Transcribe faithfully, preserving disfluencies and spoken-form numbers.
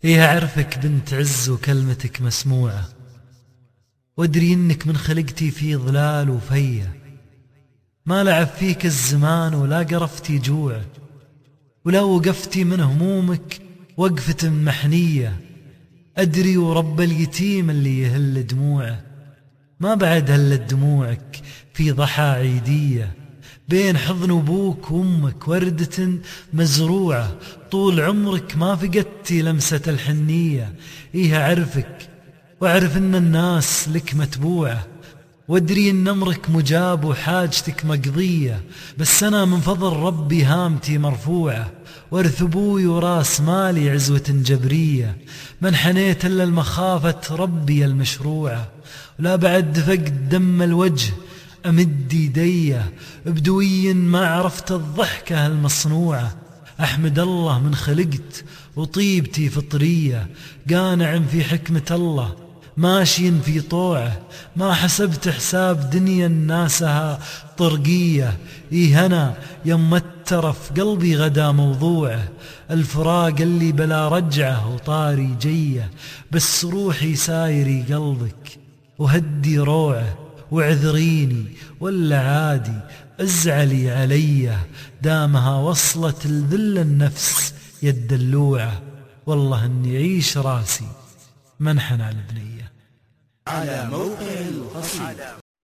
إيه أعرفك بنت عز وكلمتك مسموعة، وأدري إنك من خلقتي في ظلال وفية، ما لعب فيك الزمان ولا قرفتي جوع، ولا وقفتي من همومك وقفة محنية. أدري ورب اليتيم اللي يهل دموعه، ما بعد هلت دموعك في ضحى عيدية، بين حضن أبوك وأمك وردة مزروعة، طول عمرك ما فقدتي لمسة الحنية. إيه أعرفك وأعرف إن الناس لك متبوعة، وادري إن أمرك مجاب وحاجتك مقضية، بس أنا من فضل ربي هامتي مرفوعة، وارث أبوي وراس مالي عزوة جبرية، من حنيت إلا المخافة ربي المشروعة، ولا بعد فقد دم الوجه أمد يديه، بدوي ما عرفت الضحكة المصنوعة. أحمد الله من خلقت وطيبتي فطرية، قانع في حكمة الله ماشي في طوعه، ما حسبت حساب دنيا ناسها طرقية. إيه أنا يم الترف قلبي غدا موضوعه، الفراق اللي بلا رجعه وطاري جيه، بس روحي سايري قلبك وهدي روعه، وعذريني ولا عادي ازعلي علي، دامها وصلت لذل النفس يد اللوعة، والله اني عيش راسي منحن على البنية. على موقع القصيد.